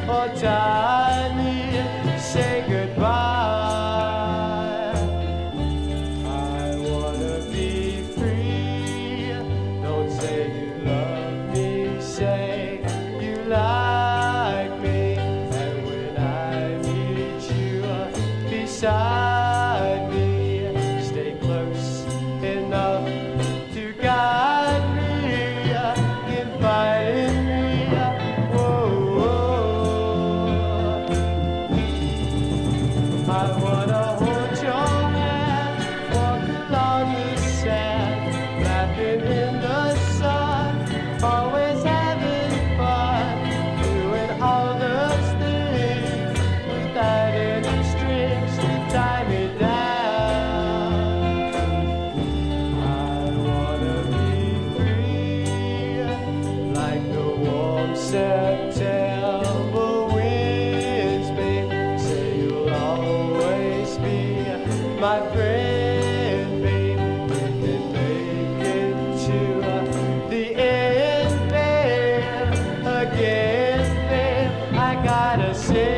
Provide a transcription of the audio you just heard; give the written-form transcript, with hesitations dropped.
or tie me, say goodbye. I wanna be free. Don't say you love me, say you like me. And when I meet you beside me, stay close enough to guide me, inviting me. Whoa, whoa. I wanna hold your hand, walk along the sand, laughing in the sun, always having fun, doing all those things without any strings to tie me down. I wanna be free, like the warm September winds, babe. Say you'll always be my friend, babe. And make it to the end, babe. Again, babe, I gotta say